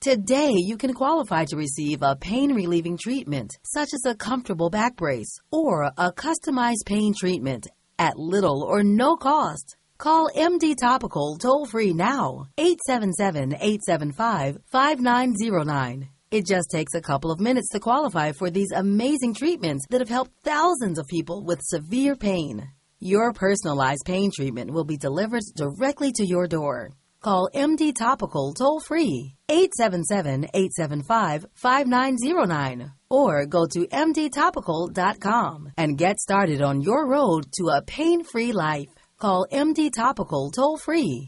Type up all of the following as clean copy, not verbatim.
Today, you can qualify to receive a pain-relieving treatment, such as a comfortable back brace or a customized pain treatment at little or no cost. Call MD Topical toll-free now, 877-875-5909. It just takes a couple of minutes to qualify for these amazing treatments that have helped thousands of people with severe pain. Your personalized pain treatment will be delivered directly to your door. Call MD Topical toll-free, 877-875-5909, or go to mdtopical.com and get started on your road to a pain-free life. Call MD Topical toll-free,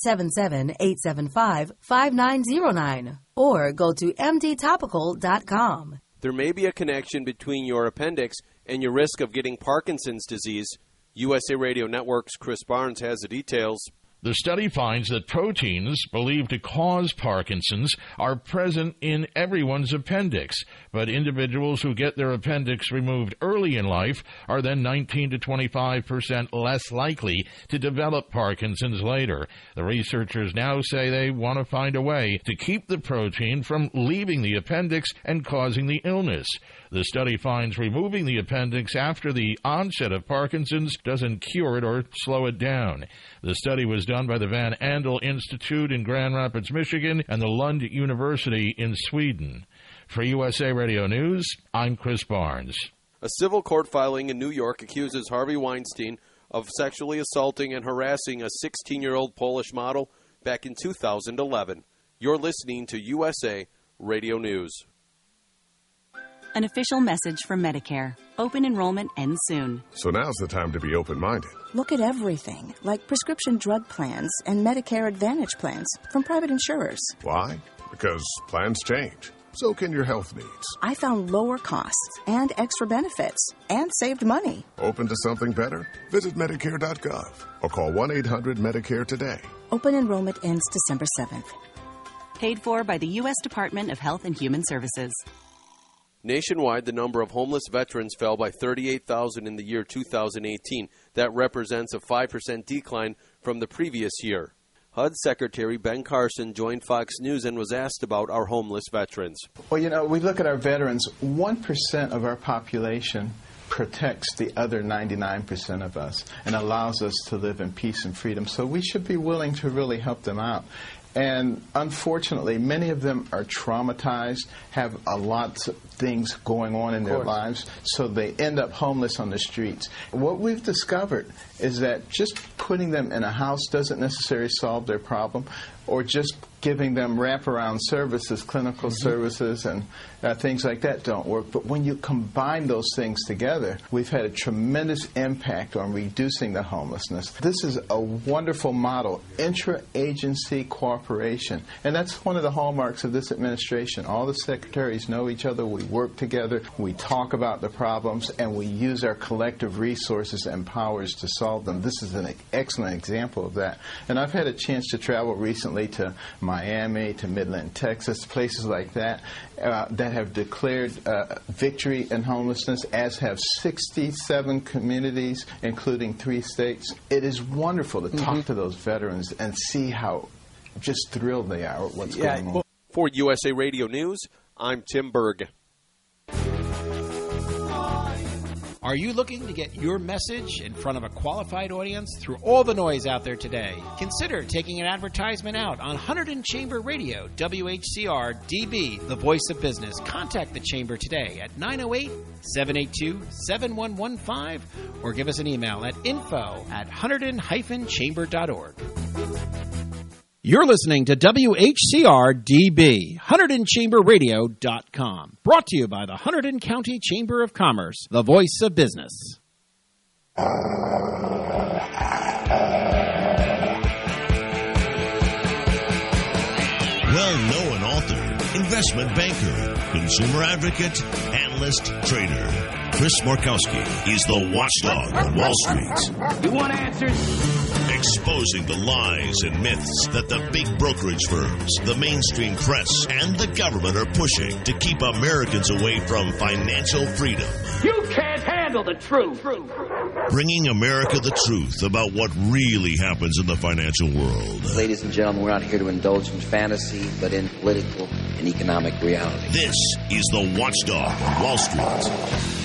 877-875-5909, or go to mdtopical.com. There may be a connection between your appendix and your risk of getting Parkinson's disease. USA Radio Network's Chris Barnes has the details. The study finds that proteins believed to cause Parkinson's are present in everyone's appendix, but individuals who get their appendix removed early in life are then 19 to 25% less likely to develop Parkinson's later. The researchers now say they want to find a way to keep the protein from leaving the appendix and causing the illness. The study finds removing the appendix after the onset of Parkinson's doesn't cure it or slow it down. The study was done by the Van Andel Institute in Grand Rapids, Michigan, and the Lund University in Sweden. For USA Radio News, I'm Chris Barnes. A civil court filing in New York accuses Harvey Weinstein of sexually assaulting and harassing a 16-year-old Polish model back in 2011. You're listening to USA Radio News. An official message from Medicare. Open enrollment ends soon. So now's the time to be open-minded. Look at everything, like prescription drug plans and Medicare Advantage plans from private insurers. Why? Because plans change. So can your health needs. I found lower costs and extra benefits and saved money. Open to something better? Visit Medicare.gov or call 1-800-MEDICARE today. Open enrollment ends December 7th. Paid for by the U.S. Department of Health and Human Services. Nationwide, the number of homeless veterans fell by 38,000 in the year 2018. That represents a 5% decline from the previous year. HUD Secretary Ben Carson joined Fox News and was asked about our homeless veterans. Well, we look at our veterans, 1% of our population protects the other 99% of us and allows us to live in peace and freedom. So we should be willing to really help them out. And unfortunately, many of them are traumatized, have a lot of things going on in their lives, so they end up homeless on the streets. What we've discovered is that just putting them in a house doesn't necessarily solve their problem, or just giving them wraparound services, clinical services, and things like that don't work. But when you combine those things together, we've had a tremendous impact on reducing the homelessness. This is a wonderful model, intra-agency cooperation. And that's one of the hallmarks of this administration. All the secretaries know each other, we work together, we talk about the problems, and we use our collective resources and powers to solve them. This is an excellent example of that. And I've had a chance to travel recently to Miami, to Midland, Texas, places like that, that have declared victory in homelessness, as have 67 communities, including 3 states. It is wonderful to talk to those veterans and see how just thrilled they are with what's going on. For USA Radio News, I'm Tim Berg. Are you looking to get your message in front of a qualified audience through all the noise out there today? Consider taking an advertisement out on Hunterdon Chamber Radio, WHCR DB, the voice of business. Contact the Chamber today at 908-782-7115 or give us an email at info@hunterdon-chamber.org. You're listening to WHCR-DB, HunterdonChamberRadio.com. Brought to you by the Hunterdon County Chamber of Commerce, the voice of business. Well-known author, investment banker, consumer advocate, analyst, trader. Chris Markowski is the watchdog on Wall Street. You want answers? exposing the lies and myths that the big brokerage firms, the mainstream press, and the government are pushing to keep Americans away from financial freedom. You can't handle the truth. Bringing America the truth about what really happens in the financial world. Ladies and gentlemen, we're not here to indulge in fantasy, but in political and economic reality. This is the Watchdog on Wall Street.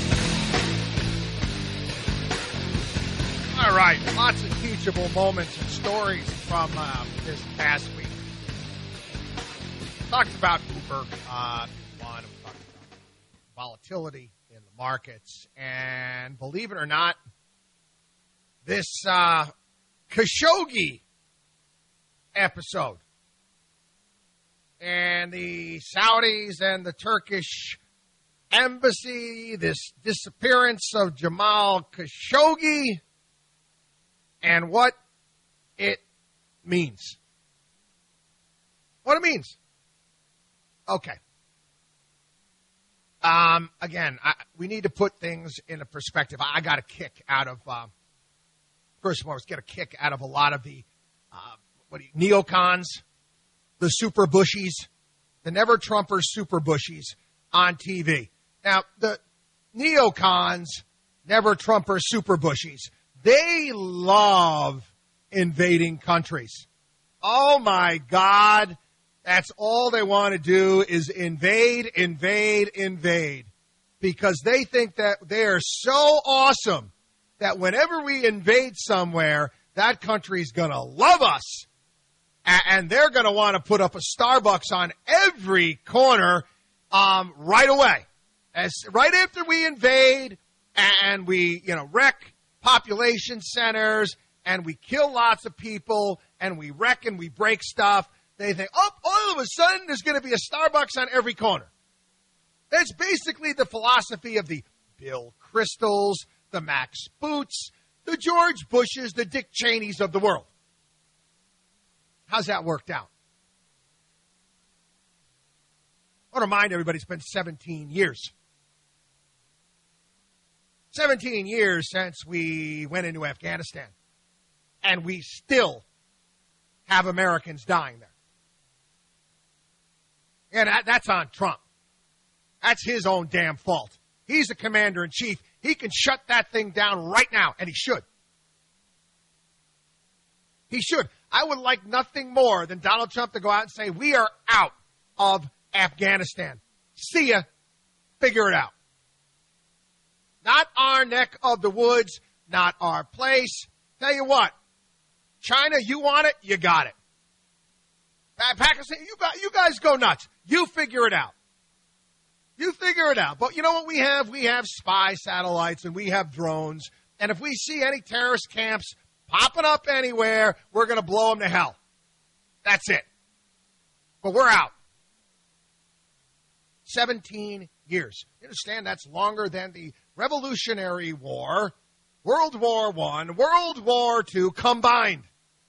All right, lots of teachable moments and stories from this past week. Talked about Uber. We talked about volatility in the markets. And believe it or not, this Khashoggi episode and the Saudis and the Turkish embassy, this disappearance of Jamal Khashoggi, and what it means. What it means. Okay. Again, we need to put things in a perspective. I got a kick out of, first of all, let's get a kick out of a lot of the neocons, the super bushies, the never Trumpers super bushies on TV. Now, the neocons, never Trumpers super bushies, they love invading countries. Oh, my God. That's all they want to do is invade, because they think that they are so awesome that whenever we invade somewhere, that country's going to love us, and they're going to want to put up a Starbucks on every corner right away. Right after we invade and we wreck population centers, and we kill lots of people, and we wreck and we break stuff, they think, all of a sudden there's going to be a Starbucks on every corner. That's basically the philosophy of the Bill Kristols, the Max Boots, the George Bushes, the Dick Cheneys of the world. How's that worked out? I want to remind everybody it's been 17 years. 17 years since we went into Afghanistan, and we still have Americans dying there. And that's on Trump. That's his own damn fault. He's the commander-in-chief. He can shut that thing down right now, and he should. He should. I would like nothing more than Donald Trump to go out and say, we are out of Afghanistan. See ya. Figure it out. Not our neck of the woods, not our place. Tell you what, China, you want it, you got it. Pakistan, you guys go nuts. You figure it out. You figure it out. But you know what we have? We have spy satellites and we have drones. And if we see any terrorist camps popping up anywhere, we're going to blow them to hell. That's it. But we're out. 17 years. You understand that's longer than the Revolutionary War, World War I, World War II combined.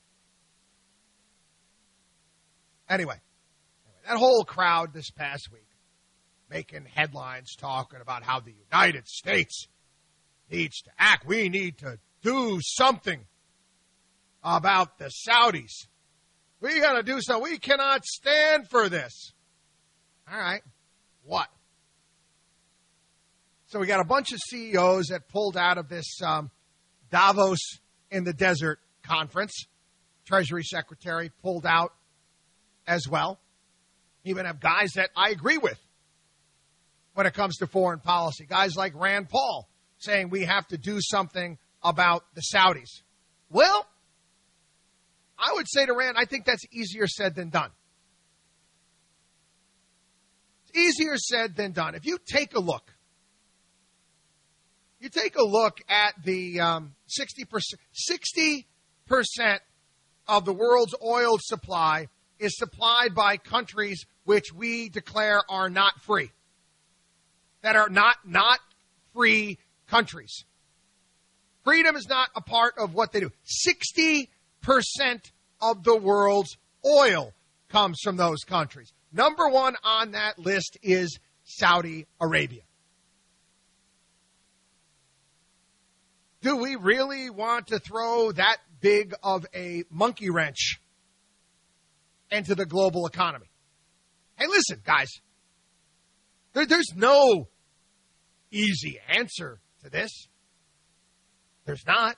Anyway, that whole crowd this past week making headlines talking about how the United States needs to act. We need to do something about the Saudis. We got to do something. We cannot stand for this. All right. What? So we got a bunch of CEOs that pulled out of this Davos in the Desert conference. Treasury Secretary pulled out as well. You even have guys that I agree with when it comes to foreign policy. Guys like Rand Paul saying we have to do something about the Saudis. Well, I would say to Rand, I think that's easier said than done. It's easier said than done. If you take a look at the 60% of the world's oil supply is supplied by countries which we declare are not free, that are not free countries. Freedom is not a part of what they do. 60% of the world's oil comes from those countries. Number one on that list is Saudi Arabia. Do we really want to throw that big of a monkey wrench into the global economy? Hey, listen, guys. There's no easy answer to this. There's not.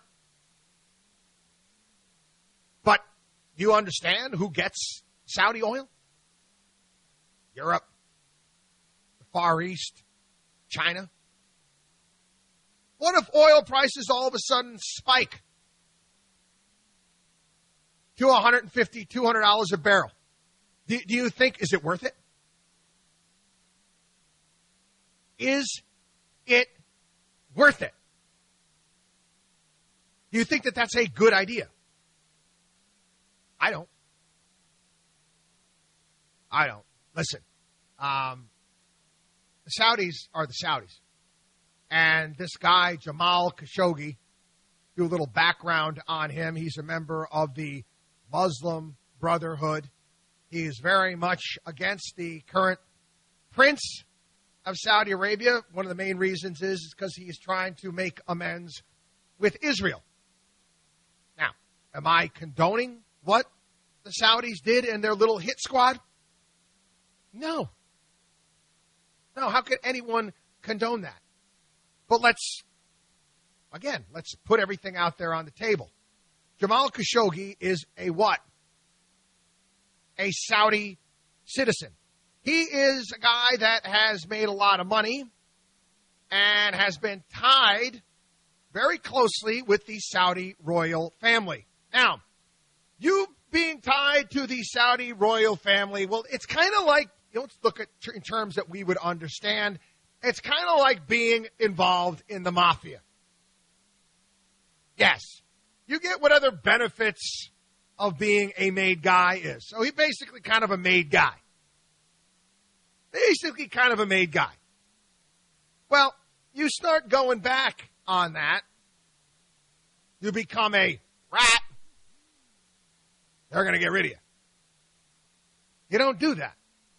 But do you understand who gets Saudi oil? Europe, the Far East, China. What if oil prices all of a sudden spike to $150, $200 a barrel? Do you think, is it worth it? Is it worth it? Do you think that that's a good idea? I don't. Listen, the Saudis are the Saudis. And this guy, Jamal Khashoggi, do a little background on him. He's a member of the Muslim Brotherhood. He is very much against the current prince of Saudi Arabia. One of the main reasons is because he is trying to make amends with Israel. Now, am I condoning what the Saudis did in their little hit squad? No. No, how could anyone condone that? But let's put everything out there on the table. Jamal Khashoggi is a what? A Saudi citizen. He is a guy that has made a lot of money and has been tied very closely with the Saudi royal family. Now, you being tied to the Saudi royal family, well, it's kind of like, let's look at in terms that we would understand. It's kind of like being involved in the mafia. Yes. You get what other benefits of being a made guy is. So he's basically kind of a made guy. Basically kind of a made guy. Well, you start going back on that. You become a rat. They're going to get rid of you. You don't do that.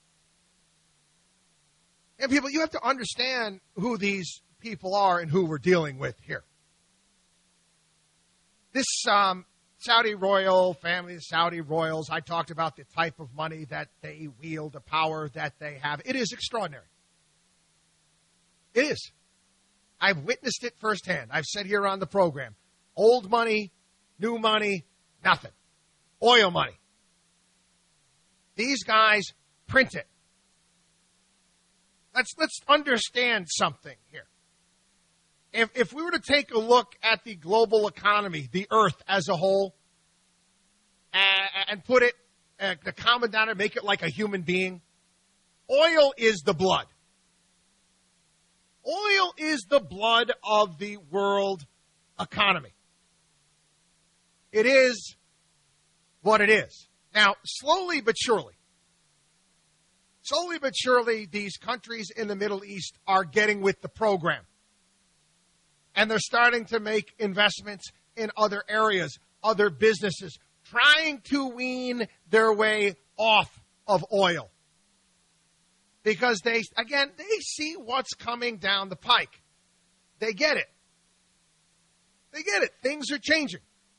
And people, you have to understand who these people are and who we're dealing with here. This Saudi royal family, the Saudi royals, I talked about the type of money that they wield, the power that they have. It is extraordinary. It is. I've witnessed it firsthand. I've said here on the program, old money, new money, nothing. Oil money. These guys print it. Let's understand something here. If we were to take a look at the global economy, the earth as a whole, and put it, the common denominator, make it like a human being, oil is the blood. Oil is the blood of the world economy. It is what it is. Now, slowly but surely, these countries in the Middle East are getting with the program. And they're starting to make investments in other areas, other businesses, trying to wean their way off of oil. Because they see what's coming down the pike. They get it. Things are changing.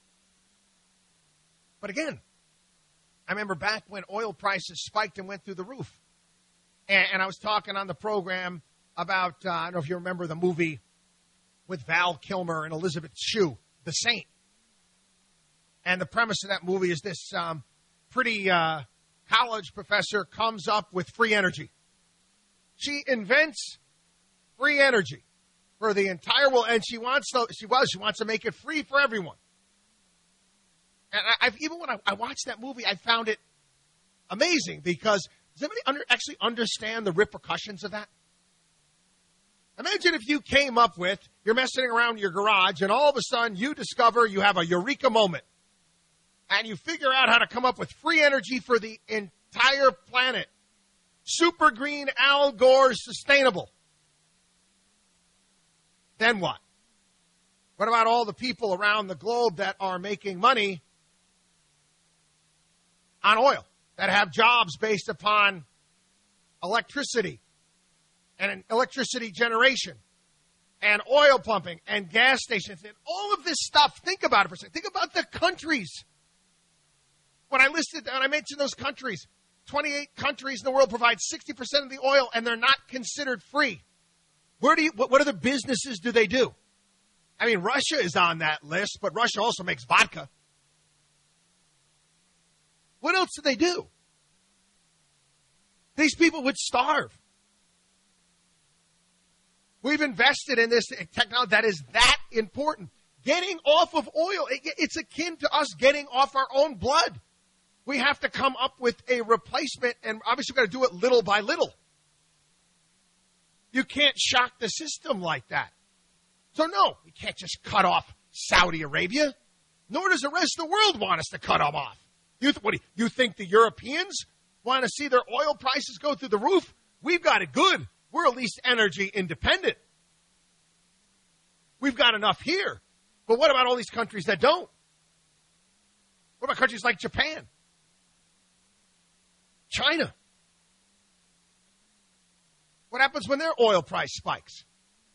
But again, I remember back when oil prices spiked and went through the roof. And I was talking on the program about, I don't know if you remember the movie with Val Kilmer and Elizabeth Shue, The Saint. And the premise of that movie is this pretty college professor comes up with free energy. She invents free energy for the entire world, and she wants to make it free for everyone. And even when I watched that movie, I found it amazing because does anybody actually understand the repercussions of that? Imagine if you came up with, you're messing around your garage, and all of a sudden you discover you have a eureka moment. And you figure out how to come up with free energy for the entire planet. Super green, Al Gore, sustainable. Then what? What about all the people around the globe that are making money on oil, that have jobs based upon electricity and electricity generation and oil pumping and gas stations and all of this stuff. Think about it for a second. Think about the countries. When I mentioned those countries, 28 countries in the world provide 60% of the oil, and they're not considered free. What other businesses do they do? I mean, Russia is on that list, but Russia also makes vodka. What else do they do? These people would starve. We've invested in this technology that is that important. Getting off of oil, it's akin to us getting off our own blood. We have to come up with a replacement, and obviously we've got to do it little by little. You can't shock the system like that. So no, we can't just cut off Saudi Arabia, nor does the rest of the world want us to cut them off. You think the Europeans want to see their oil prices go through the roof? We've got it good. We're at least energy independent. We've got enough here. But what about all these countries that don't? What about countries like Japan? China? What happens when their oil price spikes?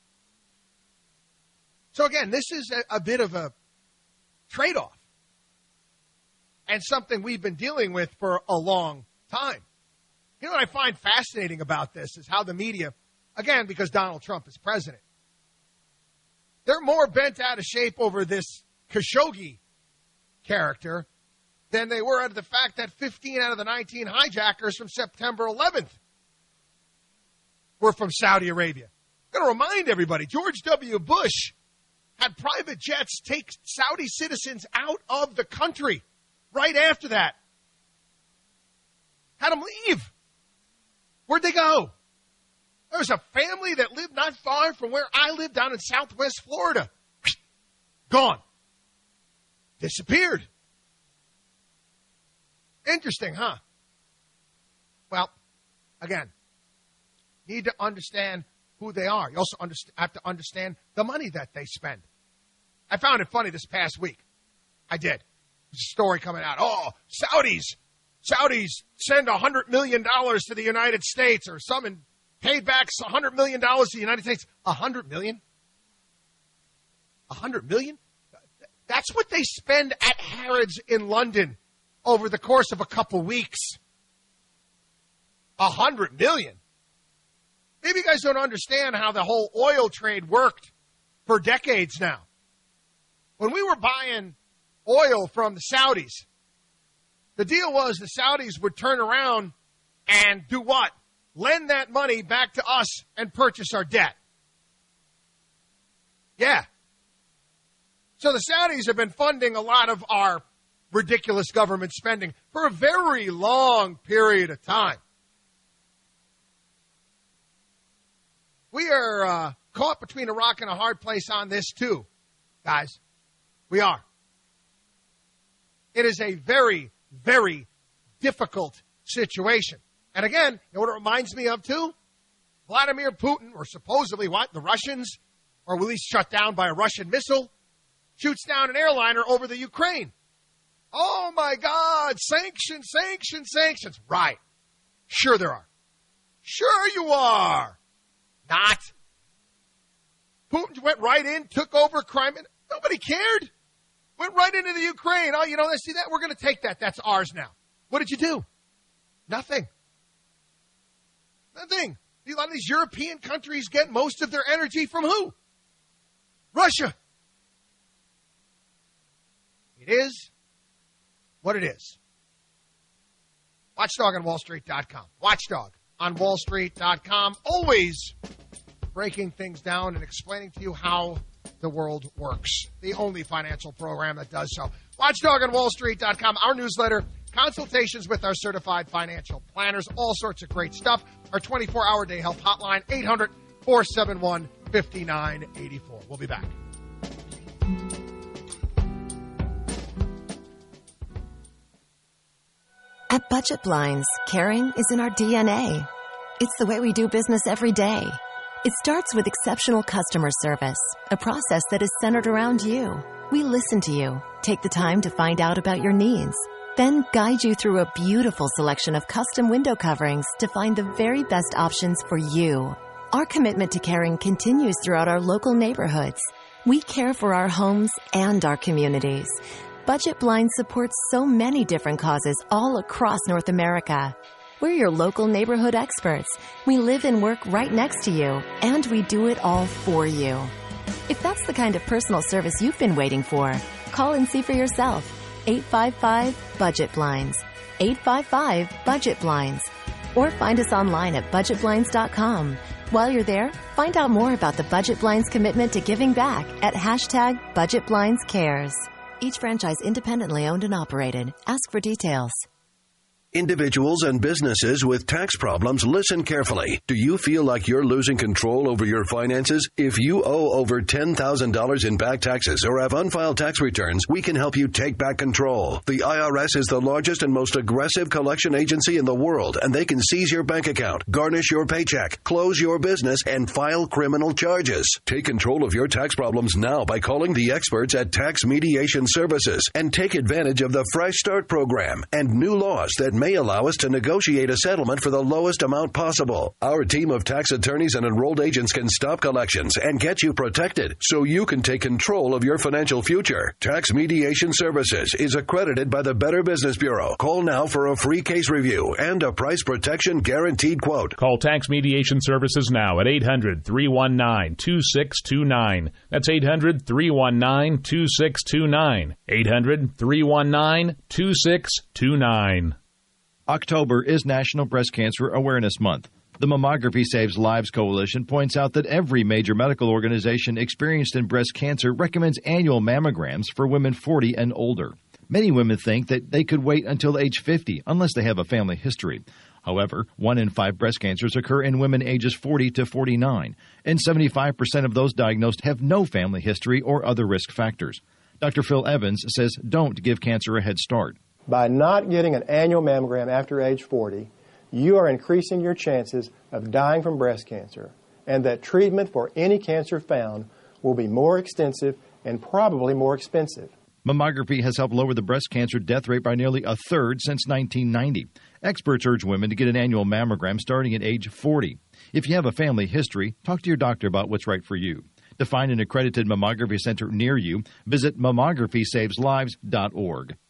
So again, this is a bit of a trade-off and something we've been dealing with for a long time. You know what I find fascinating about this is how the media, again, because Donald Trump is president, they're more bent out of shape over this Khashoggi character than they were out of the fact that 15 out of the 19 hijackers from September 11th were from Saudi Arabia. I'm going to remind everybody, George W. Bush had private jets take Saudi citizens out of the country right after that. Had them leave. Where'd they go? There was a family that lived not far from where I live down in Southwest Florida. Gone. Disappeared. Interesting, huh? Well, again, need to understand who they are. You also have to understand the money that they spend. I found it funny this past week. I did. There's a story coming out. Oh, Saudis send $100 million to the United States, or some paid back $100 million to the United States. $100 million? $100 million? That's what they spend at Harrods in London over the course of a couple weeks. $100 million. Maybe you guys don't understand how the whole oil trade worked for decades now. When we were buying oil from the Saudis, the deal was the Saudis would turn around and do what? Lend that money back to us and purchase our debt. Yeah. So the Saudis have been funding a lot of our ridiculous government spending for a very long period of time. We are caught between a rock and a hard place on this too, guys. We are. It is a very, very difficult situation. And again, you know what it reminds me of too? Vladimir Putin, or supposedly what? The Russians, or at least shut down by a Russian missile, shoots down an airliner over the Ukraine. Oh my God, sanctions, sanctions, sanctions. Right. Sure there are. Sure you are. Not. Putin went right in, took over Crimea. Nobody cared. Went right into the Ukraine. Oh, you know, see that? We're going to take that. That's ours now. What did you do? Nothing. Nothing. A lot of these European countries get most of their energy from who? Russia. It is what it is. Watchdog on WallStreet.com. Watchdog on WallStreet.com. Always breaking things down and explaining to you how the world works. The only financial program that does so. Watchdog on WallStreet.com. Our newsletter, consultations with our certified financial planners, all sorts of great stuff. Our 24-hour day help hotline, 800-471-5984. We'll be back. At Budget Blinds, caring is in our DNA. It's the way we do business every day. It starts with exceptional customer service, a process that is centered around you. We listen to you, take the time to find out about your needs, then guide you through a beautiful selection of custom window coverings to find the very best options for you. Our commitment to caring continues throughout our local neighborhoods. We care for our homes and our communities. Budget Blinds supports so many different causes all across North America. We're your local neighborhood experts. We live and work right next to you, and we do it all for you. If that's the kind of personal service you've been waiting for, call and see for yourself. 855-BUDGET-BLINDS. 855-BUDGET-BLINDS. Or find us online at budgetblinds.com. While you're there, find out more about the Budget Blinds commitment to giving back at #BudgetBlindsCares. Each franchise independently owned and operated. Ask for details. Individuals and businesses with tax problems, listen carefully. Do you feel like you're losing control over your finances? If you owe over $10,000 in back taxes or have unfiled tax returns, we can help you take back control. The IRS is the largest and most aggressive collection agency in the world, and they can seize your bank account, garnish your paycheck, close your business, and file criminal charges. Take control of your tax problems now by calling the experts at Tax Mediation Services and take advantage of the Fresh Start program and new laws that may allow us to negotiate a settlement for the lowest amount possible. Our team of tax attorneys and enrolled agents can stop collections and get you protected so you can take control of your financial future. Tax Mediation Services is accredited by the Better Business Bureau. Call now for a free case review and a price protection guaranteed quote. Call Tax Mediation Services now at 800-319-2629. That's 800-319-2629. 800-319-2629. October is National Breast Cancer Awareness Month. The Mammography Saves Lives Coalition points out that every major medical organization experienced in breast cancer recommends annual mammograms for women 40 and older. Many women think that they could wait until age 50 unless they have a family history. However, 1 in 5 breast cancers occur in women ages 40 to 49, and 75% of those diagnosed have no family history or other risk factors. Dr. Phil Evans says don't give cancer a head start. By not getting an annual mammogram after age 40, you are increasing your chances of dying from breast cancer, and that treatment for any cancer found will be more extensive and probably more expensive. Mammography has helped lower the breast cancer death rate by nearly a third since 1990. Experts urge women to get an annual mammogram starting at age 40. If you have a family history, talk to your doctor about what's right for you. To find an accredited mammography center near you, visit mammographySavesLives.org.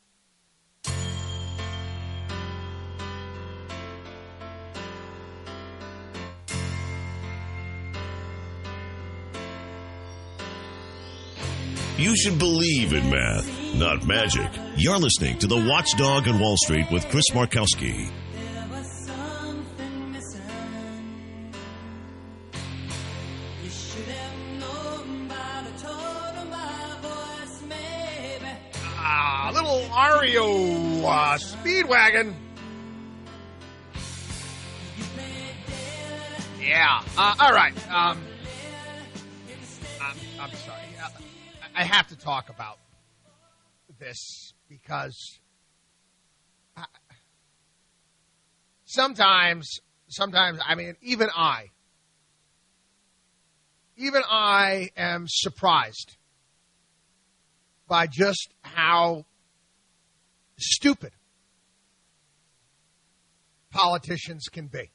You should believe in math, not magic. You're listening to The Watchdog on Wall Street with Chris Markowski. Little Ario Speedwagon. Yeah. All right. I'm sorry. I have to talk about this because sometimes, I mean, even I am surprised by just how stupid politicians can be.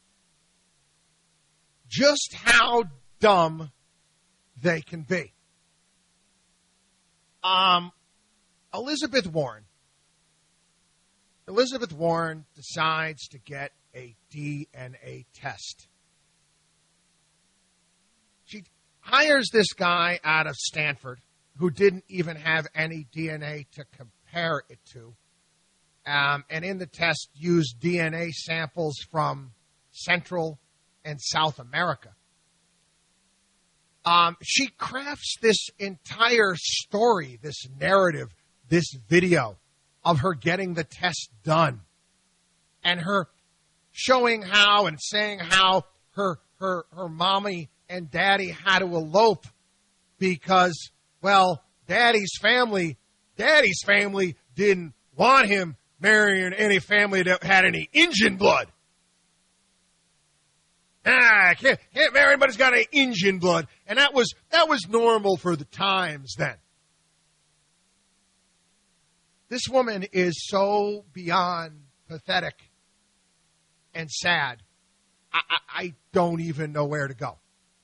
Just how dumb they can be. Elizabeth Warren decides to get a DNA test. She hires this guy out of Stanford who didn't even have any DNA to compare it to. And in the test used DNA samples from Central and South America. She crafts this entire story, this narrative, this video of her getting the test done and her showing how and saying how her mommy and daddy had to elope because, well, daddy's family didn't want him marrying any family that had any Indian blood. Can't marry anybody's got any Indian blood. And that was normal for the times then. This woman is so beyond pathetic and sad I don't even know where to go.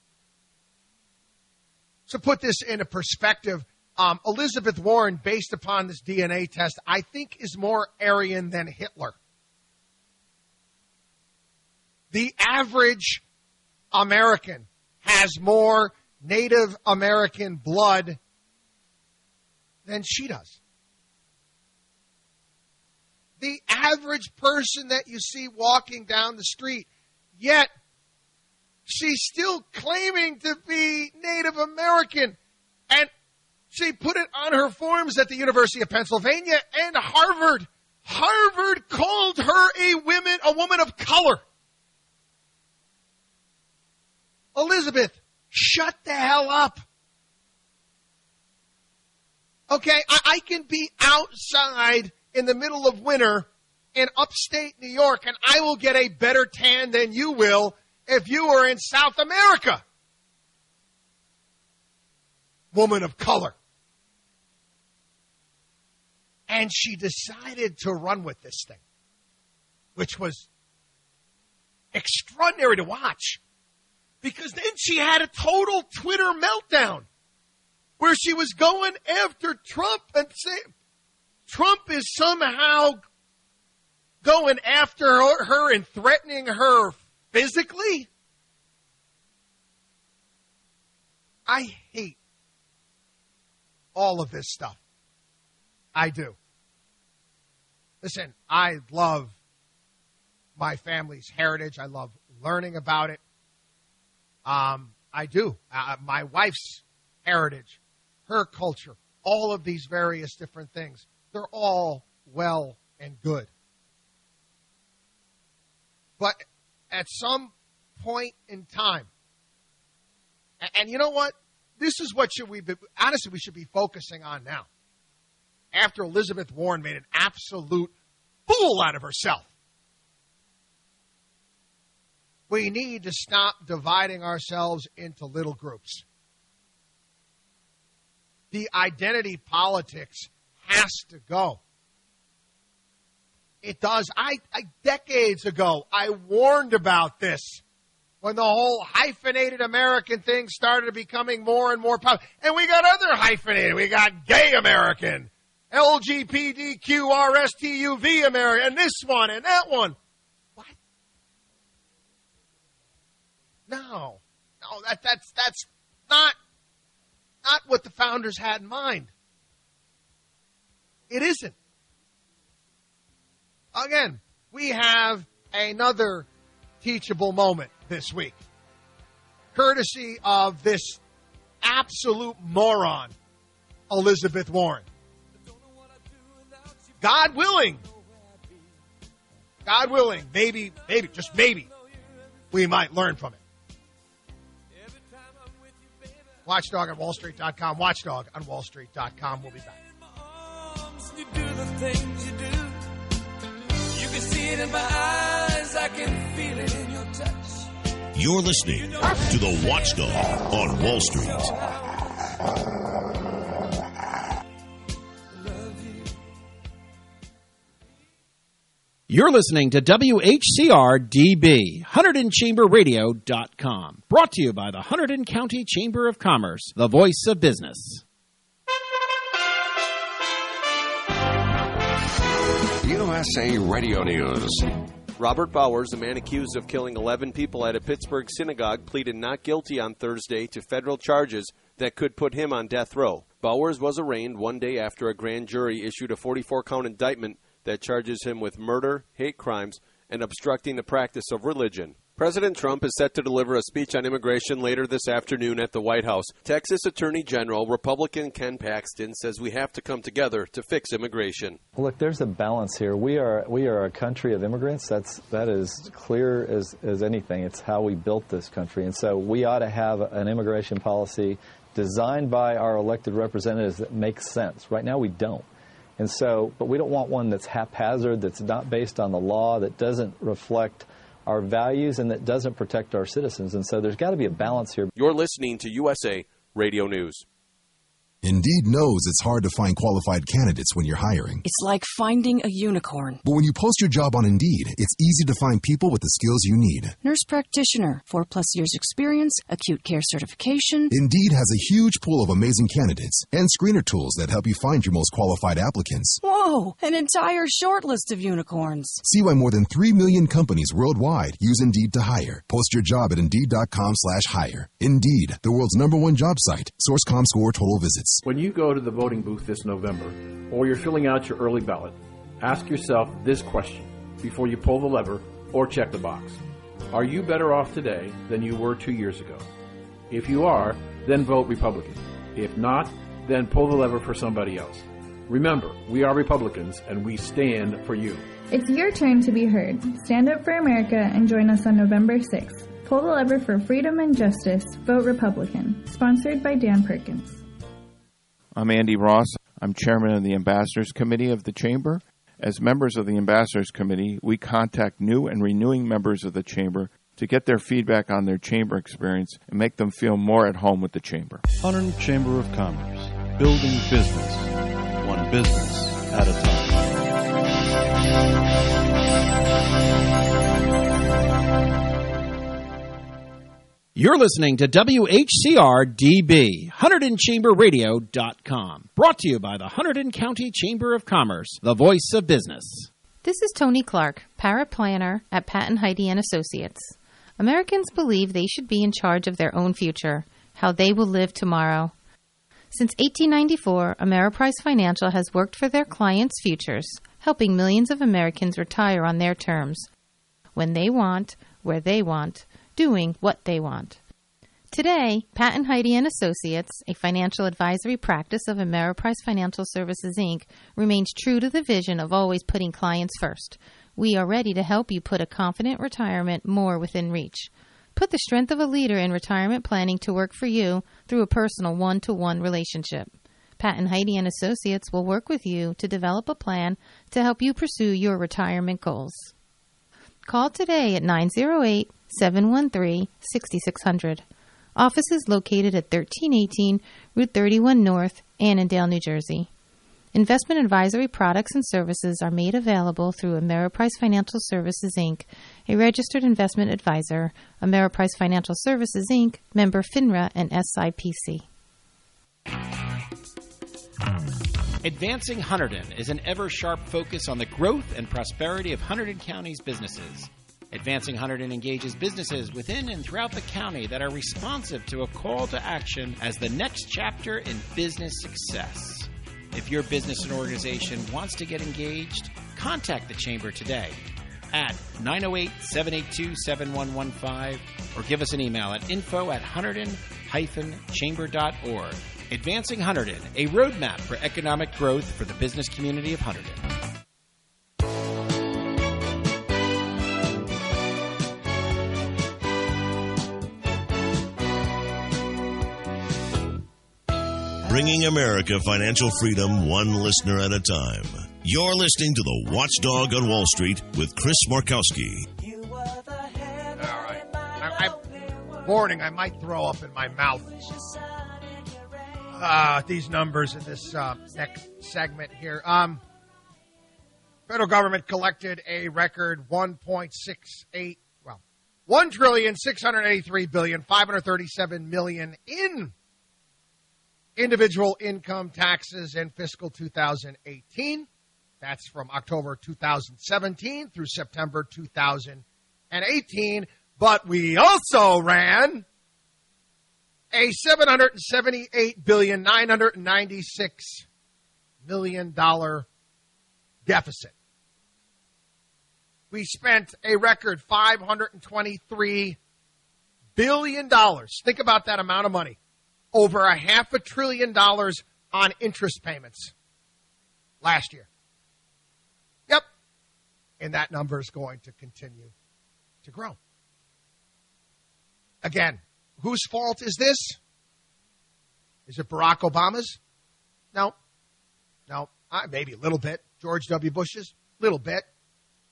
To put this into perspective, Elizabeth Warren, based upon this DNA test, I think is more Aryan than Hitler. The average American has more Native American blood than she does. The average person that you see walking down the street, yet she's still claiming to be Native American. And she put it on her forms at the University of Pennsylvania and Harvard. Harvard called her a woman of color. Elizabeth, shut the hell up. Okay, I can be outside in the middle of winter in upstate New York, and I will get a better tan than you will if you were in South America. Woman of color. And she decided to run with this thing, which was extraordinary to watch. Because then she had a total Twitter meltdown where she was going after Trump and saying Trump is somehow going after her and threatening her physically. I hate all of this stuff. I do. Listen, I love my family's heritage. I love learning about it. I do. My wife's heritage, her culture, all of these various different things, they're all well and good. But at some point in time, and you know what? This is what honestly we should be focusing on now. After Elizabeth Warren made an absolute fool out of herself. We need to stop dividing ourselves into little groups. The identity politics has to go. It does. Decades ago, I warned about this when the whole hyphenated American thing started becoming more and more popular. And we got other hyphenated. We got gay American, LGBTQRSTUV American, and this one and that one. No, that's not what the founders had in mind. It isn't. Again, we have another teachable moment this week, courtesy of this absolute moron, Elizabeth Warren. God willing, maybe, just maybe, we might learn from it. Watchdog on WallStreet.com. Watchdog on WallStreet.com. We'll be back. You do the things you do. You can see it in my eyes. I can feel it in your touch. You're listening to The Watchdog on Wall Street. You're listening to WHCR-DB, HunterdonChamberRadio.com. Brought to you by the Hunterdon County Chamber of Commerce, the voice of business. USA Radio News. Robert Bowers, a man accused of killing 11 people at a Pittsburgh synagogue, pleaded not guilty on Thursday to federal charges that could put him on death row. Bowers was arraigned one day after a grand jury issued a 44-count indictment that charges him with murder, hate crimes, and obstructing the practice of religion. President Trump is set to deliver a speech on immigration later this afternoon at the White House. Texas Attorney General Republican Ken Paxton says we have to come together to fix immigration. Look, there's a balance here. We are a country of immigrants. That is clear as anything. It's how we built this country. And so we ought to have an immigration policy designed by our elected representatives that makes sense. Right now we don't. And so, but we don't want one that's haphazard, that's not based on the law, that doesn't reflect our values, and that doesn't protect our citizens. And so there's got to be a balance here. You're listening to USA Radio News. Indeed knows it's hard to find qualified candidates when you're hiring. It's like finding a unicorn. But when you post your job on Indeed, it's easy to find people with the skills you need. Nurse practitioner, 4+ years experience, acute care certification. Indeed has a huge pool of amazing candidates and screener tools that help you find your most qualified applicants. Whoa, an entire short list of unicorns. See why more than 3 million companies worldwide use Indeed to hire. Post your job at Indeed.com/hire. Indeed, the world's #1 job site. Source ComScore total visits. When you go to the voting booth this November, or you're filling out your early ballot, ask yourself this question before you pull the lever or check the box. Are you better off today than you were 2 years ago? If you are, then vote Republican. If not, then pull the lever for somebody else. Remember, we are Republicans, and we stand for you. It's your turn to be heard. Stand up for America and join us on November 6th. Pull the lever for freedom and justice. Vote Republican. Sponsored by Dan Perkins. I'm Andy Ross. I'm chairman of the Ambassadors Committee of the Chamber. As members of the Ambassadors Committee, we contact new and renewing members of the Chamber to get their feedback on their Chamber experience and make them feel more at home with the Chamber. Hunterdon Chamber of Commerce. Building business. One business at a time. You're listening to WHCR-DB, HunterdonChamberRadio.com. Brought to you by the Hunterdon County Chamber of Commerce, the voice of business. This is Tony Clark, paraplanner at Patton Heidi & Associates. Americans believe they should be in charge of their own future, how they will live tomorrow. Since 1894, Ameriprise Financial has worked for their clients' futures, helping millions of Americans retire on their terms, when they want, where they want, doing what they want. Today, Patton Heidi & Associates, a financial advisory practice of Ameriprise Financial Services, Inc., remains true to the vision of always putting clients first. We are ready to help you put a confident retirement more within reach. Put the strength of a leader in retirement planning to work for you through a personal one-to-one relationship. Patton Heidi & Associates will work with you to develop a plan to help you pursue your retirement goals. Call today at 908-713-6600. Office is located at 1318 Route 31 North, Annandale, New Jersey. Investment advisory products and services are made available through Ameriprise Financial Services, Inc., a registered investment advisor. Ameriprise Financial Services, Inc., member FINRA and SIPC. Advancing Hunterdon is an ever-sharp focus on the growth and prosperity of Hunterdon County's businesses. Advancing Hunterdon engages businesses within and throughout the county that are responsive to a call to action as the next chapter in business success. If your business and organization wants to get engaged, contact the Chamber today at 908-782-7115 or give us an email at info@hunterdon-chamber.org. Advancing Hunterdon, a roadmap for economic growth for the business community of Hunterdon. Bringing America financial freedom one listener at a time. You're listening to the Watchdog on Wall Street with Chris Markowski. All right. Warning, I might throw up in my mouth. These numbers in this next segment here. Federal government collected a record $1,683,537,000,000 in individual income taxes in fiscal 2018. That's from October 2017 through September 2018. But we also ran a $778,996,000,000 deficit. We spent a record $523 billion. Think about that amount of money. Over $500 billion on interest payments last year. Yep. And that number is going to continue to grow. Again, whose fault is this? Is it Barack Obama's? No. Maybe a little bit. George W. Bush's? Little bit.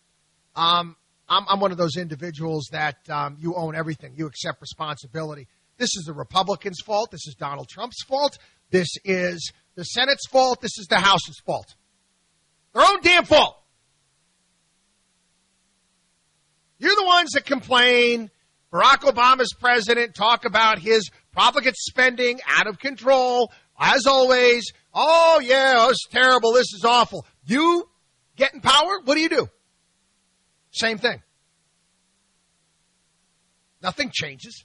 I'm one of those individuals that you own everything. You accept responsibility. This is the Republicans' fault. This is Donald Trump's fault. This is the Senate's fault. This is the House's fault. Their own damn fault. You're the ones that complain. Barack Obama's president, talk about his profligate spending out of control. As always, oh, yeah, it's terrible. This is awful. You get in power, what do? Same thing. Nothing changes.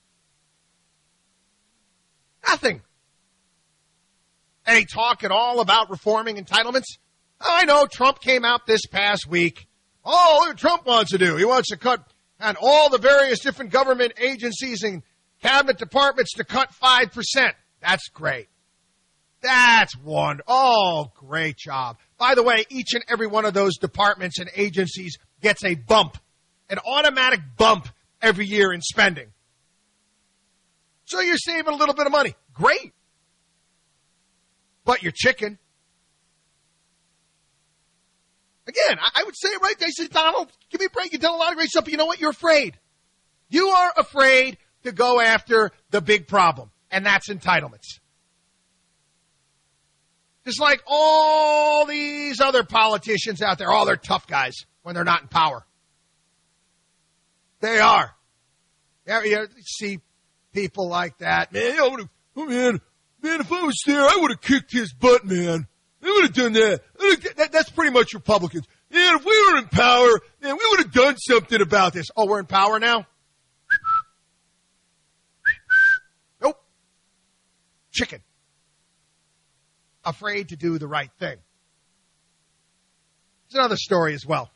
Nothing. Any talk at all about reforming entitlements? I know Trump came out this past week. Oh, look what Trump wants to do. He wants to cut on all the various different government agencies and cabinet departments to cut 5%. That's great. That's one. Oh, great job. By the way, each and every one of those departments and agencies gets a bump, an automatic bump every year in spending. So you're saving a little bit of money. Great. But you're chicken. Again, I would say it right there. I said, Donald, give me a break. You've done a lot of great stuff, but you know what? You're afraid. You are afraid to go after the big problem, and that's entitlements. Just like all these other politicians out there, oh, they're tough guys when they're not in power. They are. You see people like that. Man, if I was there, I would have kicked his butt, man. I would have done that. That's pretty much Republicans. Yeah, if we were in power, man, we would have done something about this. Oh, we're in power now? Nope. Chicken. Afraid to do the right thing. There's another story as well.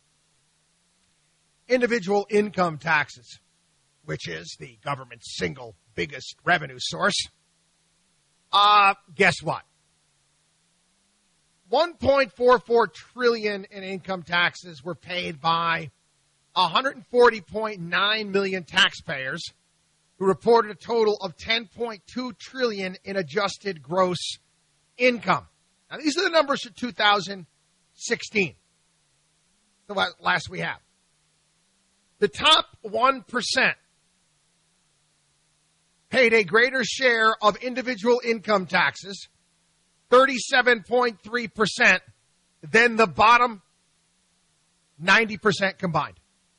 Individual income taxes, which is the government's single biggest revenue source. Guess what? $1.44 trillion in income taxes were paid by 140.9 million taxpayers who reported a total of $10.2 trillion in adjusted gross income. Now, these are the numbers for 2016. The last we have. The top 1% paid a greater share of individual income taxes, 37.3%, than the bottom 90% combined.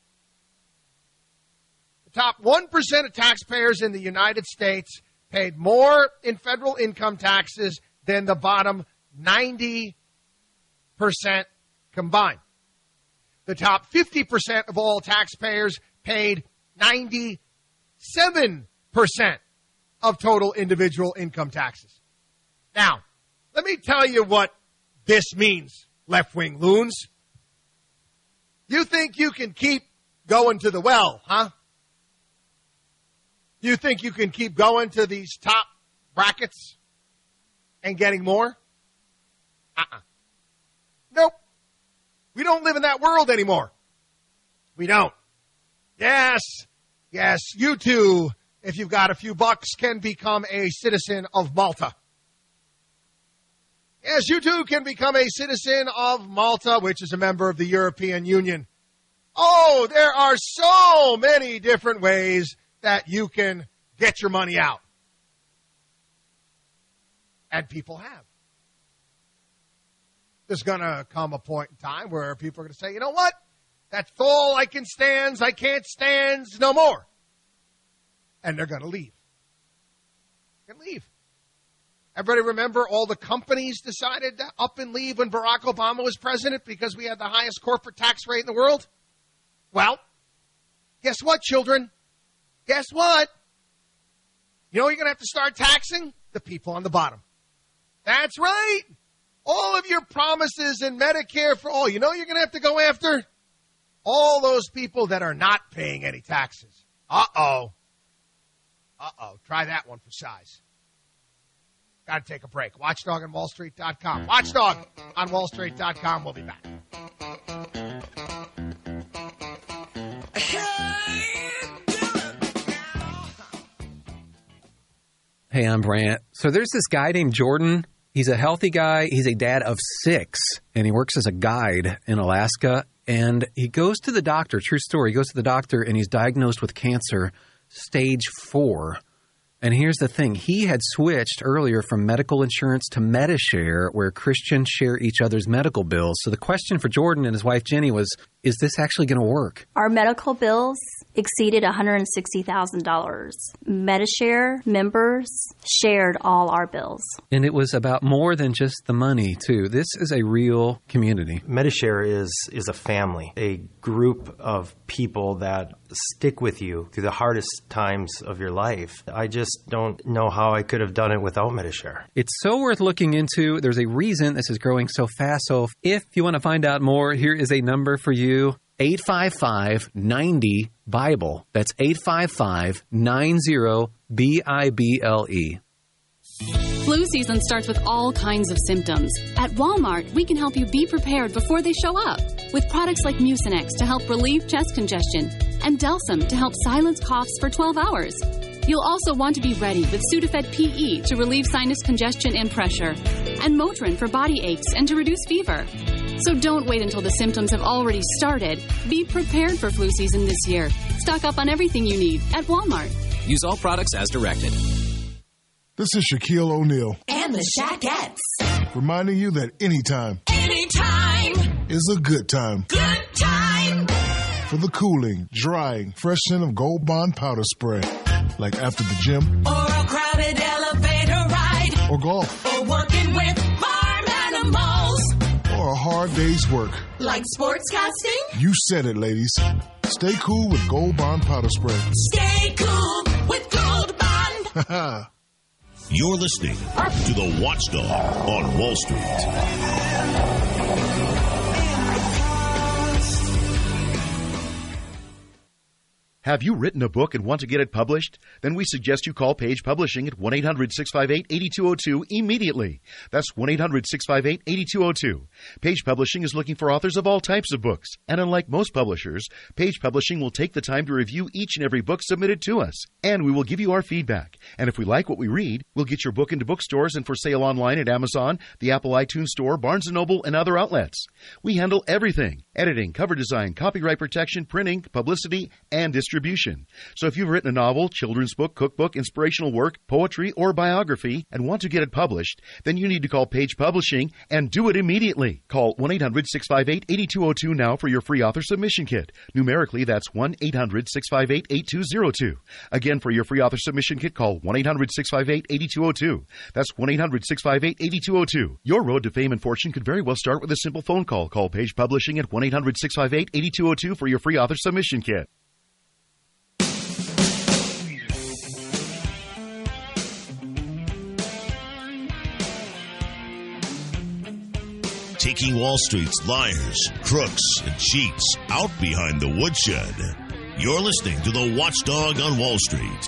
The top 1% of taxpayers in the United States paid more in federal income taxes than the bottom 90% combined. The top 50% of all taxpayers paid 97% of total individual income taxes. Now, let me tell you what this means, left-wing loons. You think you can keep going to the well, huh? You think you can keep going to these top brackets and getting more? Nope. We don't live in that world anymore. We don't. Yes, you too, if you've got a few bucks, can become a citizen of Malta. Yes, you too can become a citizen of Malta, which is a member of the European Union. Oh, there are so many different ways that you can get your money out. And people have. There's going to come a point in time where people are going to say, you know what? That's all I can stand. I can't stand no more. And they're going to leave. They're going to leave. Everybody remember all the companies decided to up and leave when Barack Obama was president because we had the highest corporate tax rate in the world? Well, guess what, children? Guess what? You know what you're going to have to start taxing? The people on the bottom. That's right. All of your promises in Medicare for all, you know you're going to have to go after? All those people that are not paying any taxes. Uh-oh. Try that one for size. Got to take a break. Watchdog on WallStreet.com. Watchdog on WallStreet.com. We'll be back. Hey, I'm Brant. So there's this guy named Jordan. He's a healthy guy. He's a dad of 6, and he works as a guide in Alaska. And he goes to the doctor, true story, he goes to the doctor, and he's diagnosed with cancer, stage 4. And here's the thing. He had switched earlier from medical insurance to Medi-Share, where Christians share each other's medical bills. So the question for Jordan and his wife Jenny was, is this actually going to work? Our medical bills exceeded $160,000. Medi-Share members shared all our bills. And it was about more than just the money, too. This is a real community. Medi-Share is a family, a group of people that stick with you through the hardest times of your life. I just don't know how I could have done it without Medi-Share. It's so worth looking into. There's a reason this is growing so fast. So if you want to find out more, here is a number for you. 855-90-BIBLE. That's 855-90-BIBLE. Flu season starts with all kinds of symptoms. At Walmart, we can help you be prepared before they show up with products like Mucinex to help relieve chest congestion and Delsum to help silence coughs for 12 hours. You'll also want to be ready with Sudafed PE to relieve sinus congestion and pressure, and Motrin for body aches and to reduce fever. So don't wait until the symptoms have already started. Be prepared for flu season this year. Stock up on everything you need at Walmart. Use all products as directed. This is Shaquille O'Neal. And the Shaquettes. Reminding you that anytime is a good time. Good time. For the cooling, drying, fresh scent of Gold Bond powder spray. Like after the gym. Or a crowded elevator ride. Or golf. Or working with farm animals. Or a hard day's work. Like sportscasting. You said it, ladies. Stay cool with Gold Bond powder spray. Stay cool with Gold Bond. You're listening to The Watchdog on Wall Street. Have you written a book and want to get it published? Then we suggest you call Page Publishing at 1-800-658-8202 immediately. That's 1-800-658-8202. Page Publishing is looking for authors of all types of books. And unlike most publishers, Page Publishing will take the time to review each and every book submitted to us. And we will give you our feedback. And if we like what we read, we'll get your book into bookstores and for sale online at Amazon, the Apple iTunes Store, Barnes & Noble, and other outlets. We handle everything: editing, cover design, copyright protection, printing, publicity, and distribution. So if you've written a novel, children's book, cookbook, inspirational work, poetry, or biography and want to get it published, then you need to call Page Publishing and do it immediately. Call 1-800-658-8202 now for your free author submission kit. Numerically, that's 1-800-658-8202. Again, for your free author submission kit, call 1-800-658-8202. That's 1-800-658-8202. Your road to fame and fortune could very well start with a simple phone call. Call Page Publishing at 1-800-658-8202 for your free author submission kit. Taking Wall Street's liars, crooks, and cheats out behind the woodshed. You're listening to The Watchdog on Wall Street.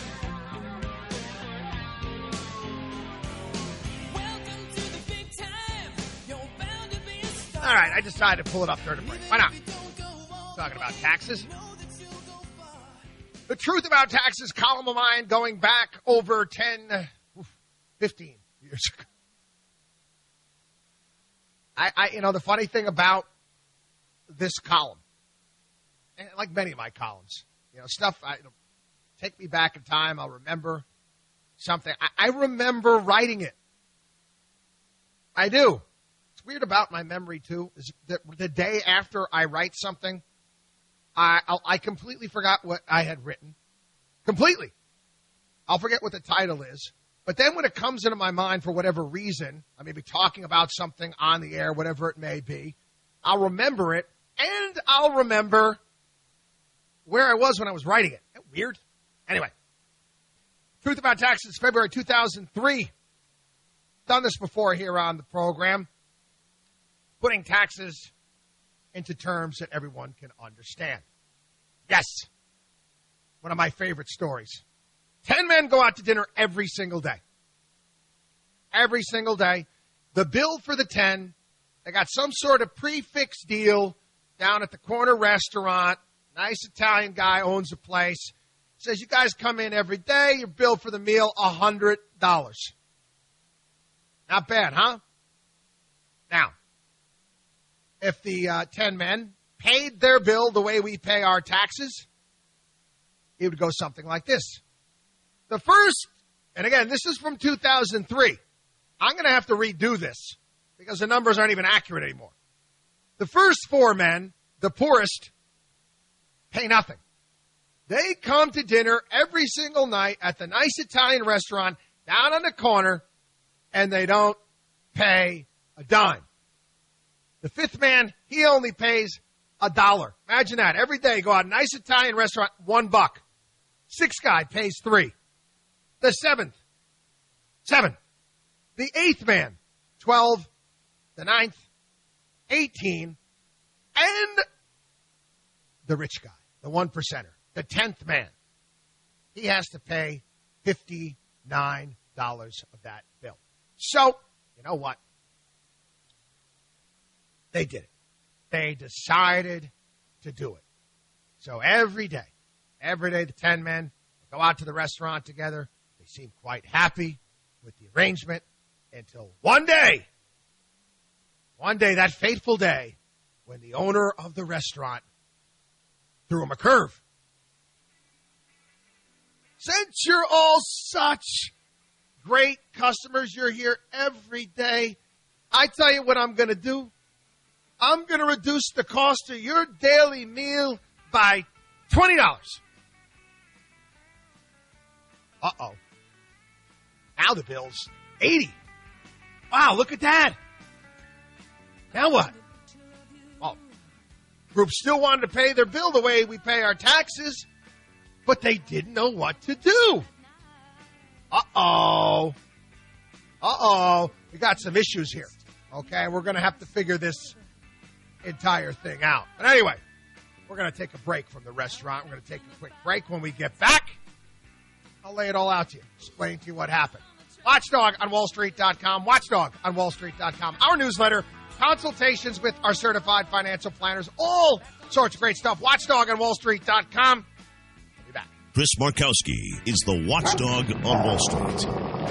All right, I decided to pull it up during the break. Why not? Talking about taxes. The Truth About Taxes column of mine going back over 10, 15 years ago. The funny thing about this column, and like many of my columns, stuff, take me back in time, I'll remember something. I remember writing it. I do. It's weird about my memory, too, is that the day after I write something, I completely forgot what I had written. Completely. I'll forget what the title is. But then when it comes into my mind for whatever reason, I may be talking about something on the air, whatever it may be, I'll remember it, and I'll remember where I was when I was writing it. Isn't that weird? Anyway, Truth About Taxes, February 2003. Done this before here on the program. Putting taxes into terms that everyone can understand. Yes. One of my favorite stories. 10 men go out to dinner every single day. Every single day. The bill for the 10, they got some sort of prefix deal down at the corner restaurant. Nice Italian guy owns the place. Says, you guys come in every day. Your bill for the meal, $100. Not bad, huh? Now, if the 10 men paid their bill the way we pay our taxes, it would go something like this. The first, and again, this is from 2003. I'm going to have to redo this because the numbers aren't even accurate anymore. The first 4 men, the poorest, pay nothing. They come to dinner every single night at the nice Italian restaurant down on the corner, and they don't pay a dime. The 5th man, he only pays $1. Imagine that. Every day, go out to a nice Italian restaurant, $1. 6th guy pays $3. The 7th, $7. The 8th man, $12. The 9th, $18. And the rich guy, the 1%er, the 10th man, he has to pay $59 of that bill. So, you know what? They did it. They decided to do it. So every day, the 10 men go out to the restaurant together. They seem quite happy with the arrangement until one day, that fateful day, when the owner of the restaurant threw him a curve. Since you're all such great customers, you're here every day, I tell you what I'm going to do. I'm going to reduce the cost of your daily meal by $20. Uh-oh. Now the bill's $80. Wow, look at that. Now what? Well, group still wanted to pay their bill the way we pay our taxes, but they didn't know what to do. Uh-oh. We got some issues here. Okay, we're going to have to figure this entire thing out. But anyway, we're going to take a break from the restaurant. We're going to take a quick break. When we get back, I'll lay it all out to you, explain to you what happened. Watchdog on WallStreet.com, Watchdog on WallStreet.com. Our newsletter, consultations with our certified financial planners, all sorts of great stuff. Watchdog on WallStreet.com. We'll be back. Chris Markowski is the Watchdog on Wall Street.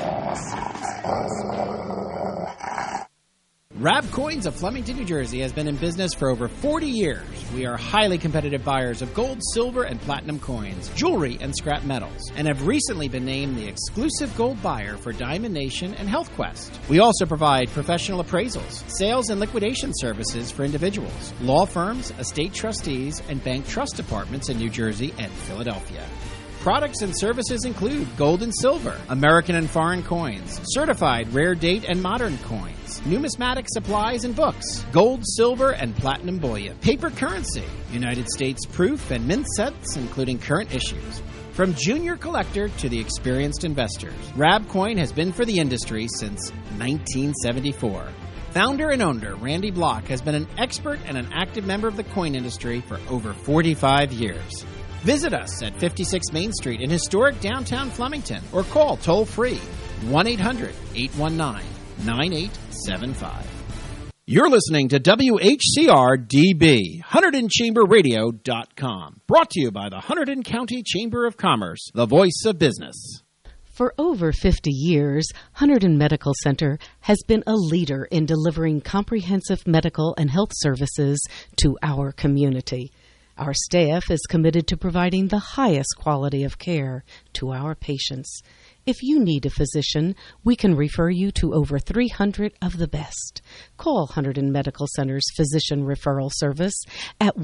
Rab Coins of Flemington, New Jersey has been in business for over 40 years. We are highly competitive buyers of gold, silver, and platinum coins, jewelry, and scrap metals, and have recently been named the exclusive gold buyer for Diamond Nation and Health Quest. We also provide professional appraisals, sales and liquidation services for individuals, law firms, estate trustees, and bank trust departments in New Jersey and Philadelphia. Products and services include gold and silver, American and foreign coins, certified rare date and modern coins, numismatic supplies and books, gold, silver, and platinum bullion, paper currency, United States proof and mint sets, including current issues. From junior collector to the experienced investors, Rab Coin has been for the industry since 1974. Founder and owner Randy Block has been an expert and an active member of the coin industry for over 45 years. Visit us at 56 Main Street in historic downtown Flemington or call toll-free 1-800-819-9875. You're listening to WHCR-DB, HunterdonChamberRadio.com, brought to you by the Hunterdon County Chamber of Commerce, the voice of business. For over 50 years, Hunterdon Medical Center has been a leader in delivering comprehensive medical and health services to our community. Our staff is committed to providing the highest quality of care to our patients. If you need a physician, we can refer you to over 300 of the best. Call Hunterdon Medical Center's Physician Referral Service at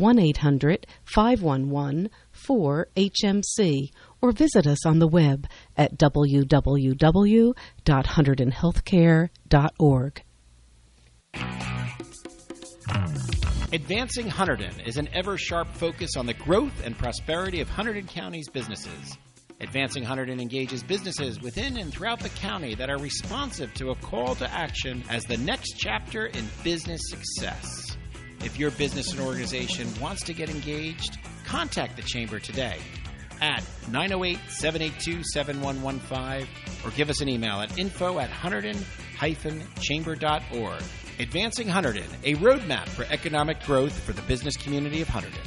1-800-511-4HMC or visit us on the web at www.hunterdonhealthcare.org. Advancing Hunterdon is an ever-sharp focus on the growth and prosperity of Hunterdon County's businesses. Advancing Hunterdon engages businesses within and throughout the county that are responsive to a call to action as the next chapter in business success. If your business and organization wants to get engaged, contact the Chamber today at 908-782-7115 or give us an email at info@hunterdon-chamber.org. Advancing Hunterdon, a roadmap for economic growth for the business community of Hunterdon.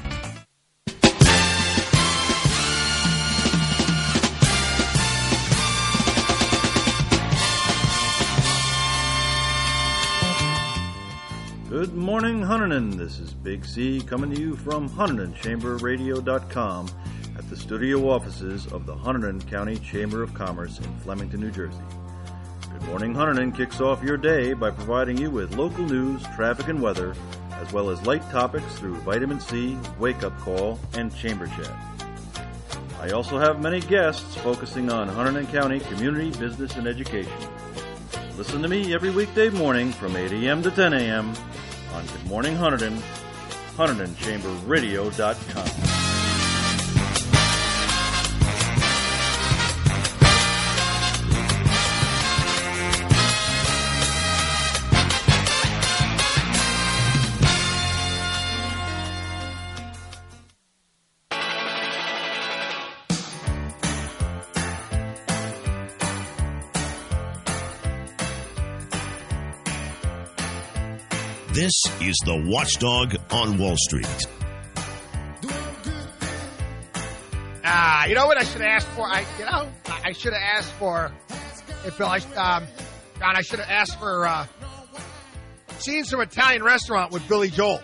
Good morning, Hunterdon. This is Big C coming to you from HunterdonChamberRadio.com at the the studio offices of the Hunterdon County Chamber of Commerce in Flemington, New Jersey. Good Morning Hunterdon kicks off your day by providing you with local news, traffic, and weather, as well as light topics through Vitamin C, Wake Up Call, and Chamber Chat. I also have many guests focusing on Hunterdon County community, business, and education. Listen to me every weekday morning from 8 a.m. to 10 a.m. on Good Morning Hunterdon, HunterdonChamberRadio.com. This is the Watchdog on Wall Street. You know what I should have asked for? I should have asked for. Hey, Phil, John, I should have asked for scenes from Italian restaurant with Billy Joel.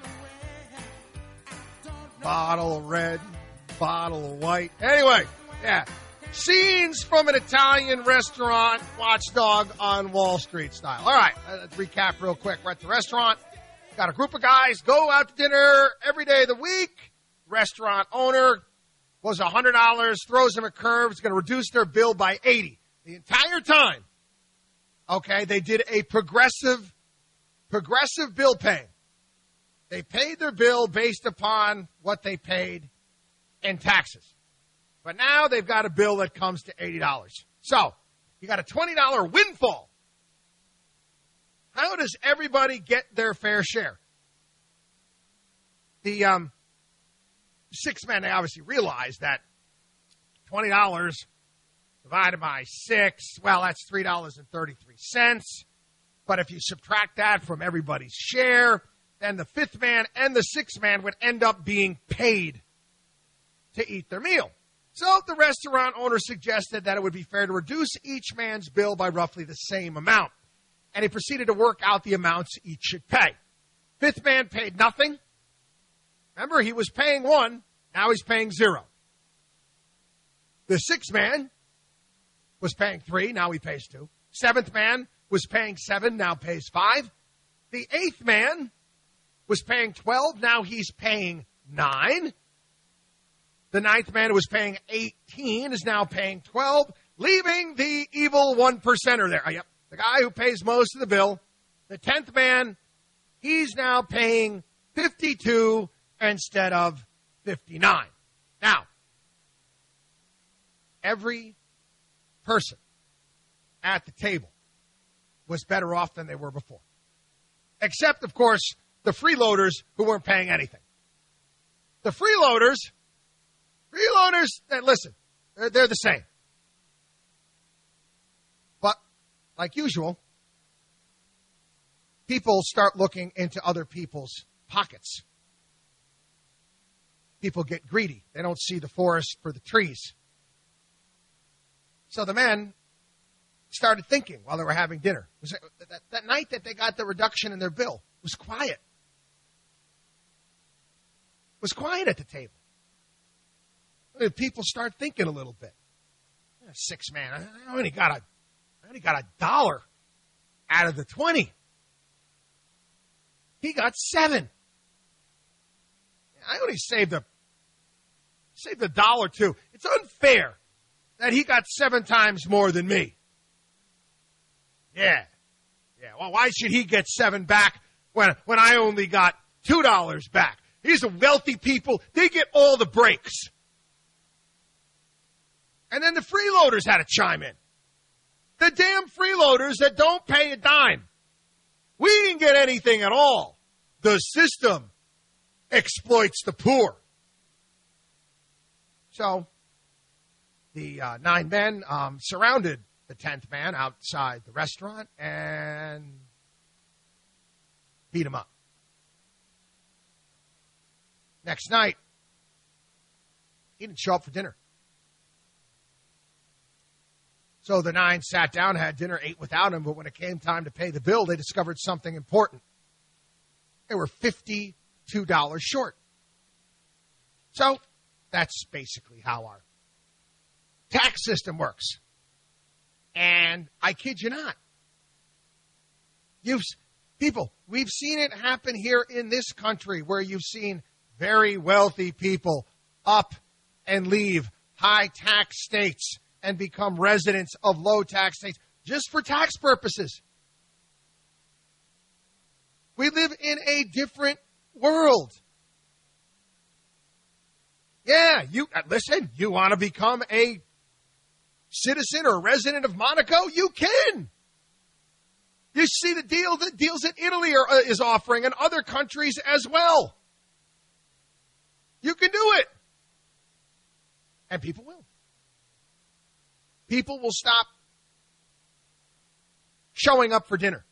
Bottle of red, bottle of white. Anyway, yeah. Scenes from an Italian restaurant, Watchdog on Wall Street style. All right, let's recap real quick. We're at the restaurant. Got a group of guys go out to dinner every day of the week. Restaurant owner was $100, throws them a curve. It's going to reduce their bill by $80. The entire time, okay, they did a progressive bill paying. They paid their bill based upon what they paid in taxes. But now they've got a bill that comes to $80. So you got a $20 windfall. How does everybody get their fair share? The six men, they obviously realized that $20 divided by 6, well, that's $3.33. But if you subtract that from everybody's share, then the fifth man and the sixth man would end up being paid to eat their meal. So the restaurant owner suggested that it would be fair to reduce each man's bill by roughly the same amount. And he proceeded to work out the amounts each should pay. Fifth man paid nothing. Remember, he was paying 1. Now he's paying 0. The sixth man was paying 3. Now he pays 2. Seventh man was paying 7. Now pays 5. The eighth man was paying 12. Now he's paying 9. The ninth man who was paying 18 is now paying 12, leaving the evil 1%er there. Yep. The guy who pays most of the bill, the 10th man, he's now paying 52 instead of 59. Now, every person at the table was better off than they were before. Except, of course, the freeloaders who weren't paying anything. The freeloaders, listen, they're the same. Like usual, people start looking into other people's pockets. People get greedy. They don't see the forest for the trees. So the men started thinking while they were having dinner. That night that they got the reduction in their bill was quiet. It was quiet at the table. People start thinking a little bit. 6 man, I only got $1 out of the 20. He got 7. I only saved $1 too. It's unfair that he got 7 times more than me. Yeah. Well, why should he get 7 back when I only got $2 back? These are wealthy people. They get all the breaks. And then the freeloaders had to chime in. The damn freeloaders that don't pay a dime. We didn't get anything at all. The system exploits the poor. So the 9 men surrounded the 10th man outside the restaurant and beat him up. Next night, he didn't show up for dinner. So the 9 sat down, had dinner, ate without him, but when it came time to pay the bill, they discovered something important. They were $52 short. So That's basically how our tax system works. And I kid you not. We've seen it happen here in this country where you've seen very wealthy people up and leave high tax states and become residents of low tax states just for tax purposes. We live in a different world. Yeah, you want to become a citizen or resident of Monaco? You can. You see the deals that Italy is offering and other countries as well. You can do it. And people will. People will stop showing up for dinner.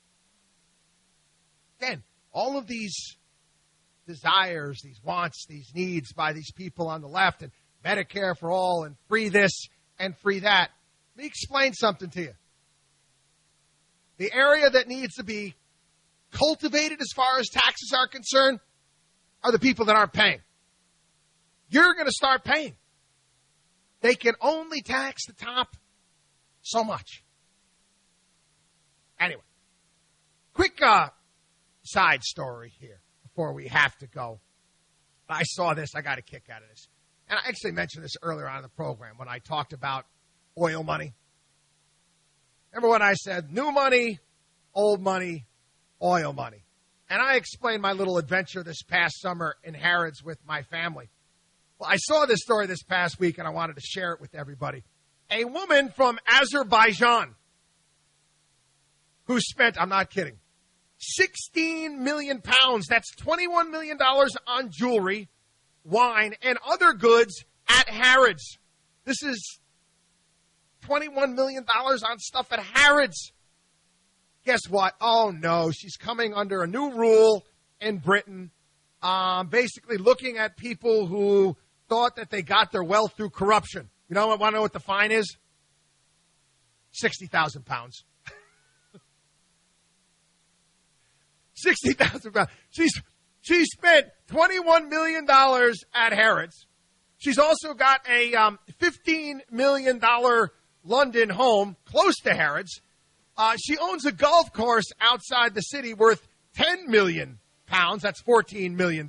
Again, all of these desires, these wants, these needs by these people on the left, and Medicare for all, and free this and free that. Let me explain something to you. The area that needs to be cultivated as far as taxes are concerned are the people that aren't paying. You're going to start paying. They can only tax the top so much. Anyway, quick side story here before we have to go. I saw this. I got a kick out of this. And I actually mentioned this earlier on in the program when I talked about oil money. Remember when I said new money, old money, oil money? And I explained my little adventure this past summer in Harrods with my family. Well, I saw this story this past week, and I wanted to share it with everybody. A woman from Azerbaijan who spent, I'm not kidding, 16 million pounds, that's $21 million on jewelry, wine, and other goods at Harrods. This is $21 million on stuff at Harrods. Guess what? Oh, no. She's coming under a new rule in Britain, basically looking at people who thought that they got their wealth through corruption. You know, want to know what the fine is? 60,000 pounds. 60,000 pounds. She spent $21 million at Harrods. She's also got a $15 million London home close to Harrods. She owns a golf course outside the city worth 10 million pounds. That's $14 million.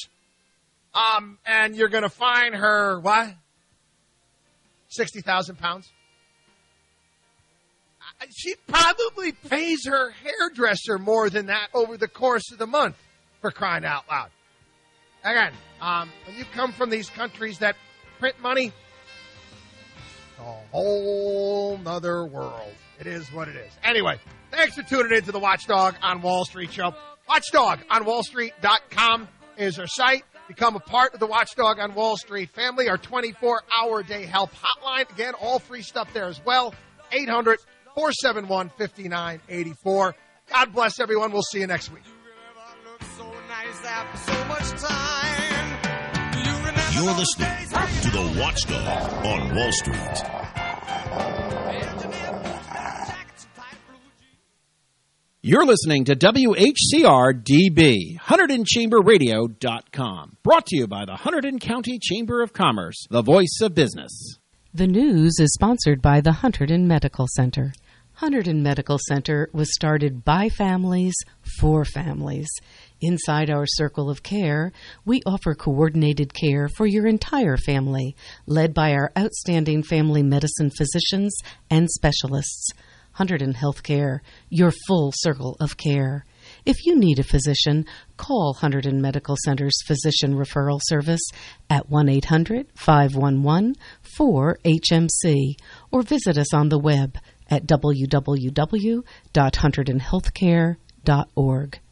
And you're going to fine her, what? 60,000 pounds? She probably pays her hairdresser more than that over the course of the month, for crying out loud. Again, when you come from these countries that print money, it's a whole nother world. It is what it is. Anyway, thanks for tuning in to the Watchdog on Wall Street show. WatchdogOnWallStreet.com is our site. Become a part of the Watchdog on Wall Street family. Our 24-hour-day help hotline. Again, all free stuff there as well. 800-471-5984. God bless everyone. We'll see you next week. You're listening to the Watchdog on Wall Street. You're listening to WHCR-DB, HunterdonChamberRadio.com. Brought to you by the Hunterdon County Chamber of Commerce, the voice of business. The news is sponsored by the Hunterdon Medical Center. Hunterdon Medical Center was started by families for families. Inside our circle of care, we offer coordinated care for your entire family, led by our outstanding family medicine physicians and specialists. Hunterdon Healthcare, your full circle of care. If you need a physician, call Hunterdon Medical Center's Physician Referral Service at 1-800-511-4HMC or visit us on the web at www.hunterdonhealthcare.org.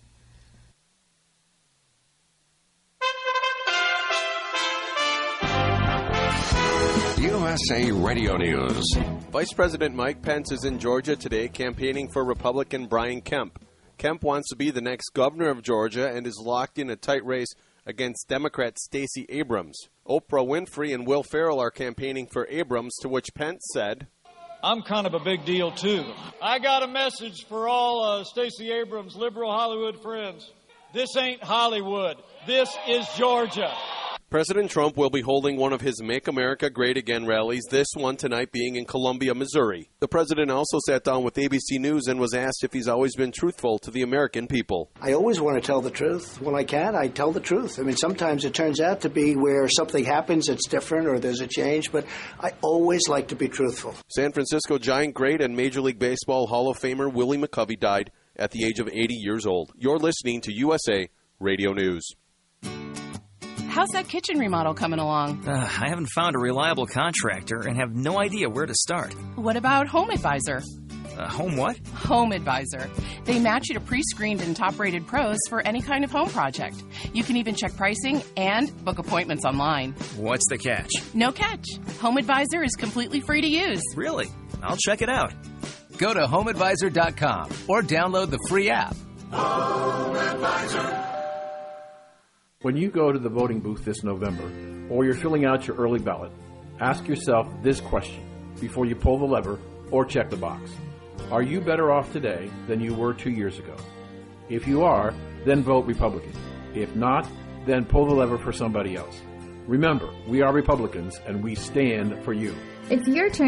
USA Radio News. Vice President Mike Pence is in Georgia today campaigning for Republican Brian Kemp. Kemp wants to be the next governor of Georgia and is locked in a tight race against Democrat Stacey Abrams. Oprah Winfrey and Will Ferrell are campaigning for Abrams, to which Pence said, I'm kind of a big deal, too. I got a message for all Stacey Abrams' liberal Hollywood friends. This ain't Hollywood. This is Georgia. President Trump will be holding one of his Make America Great Again rallies, this one tonight being in Columbia, Missouri. The president also sat down with ABC News and was asked if he's always been truthful to the American people. I always want to tell the truth. When I can, I tell the truth. I mean, sometimes it turns out to be where something happens that's different or there's a change, but I always like to be truthful. San Francisco Giant great and Major League Baseball Hall of Famer Willie McCovey died at the age of 80 years old. You're listening to USA Radio News. How's that kitchen remodel coming along? I haven't found a reliable contractor and have no idea where to start. What about Home Advisor? Home what? Home Advisor. They match you to pre-screened and top-rated pros for any kind of home project. You can even check pricing and book appointments online. What's the catch? No catch. Home Advisor is completely free to use. Really? I'll check it out. Go to HomeAdvisor.com or download the free app. Home Advisor. When you go to the voting booth this November, or you're filling out your early ballot, ask yourself this question before you pull the lever or check the box. Are you better off today than you were 2 years ago? If you are, then vote Republican. If not, then pull the lever for somebody else. Remember, we are Republicans and we stand for you. It's your turn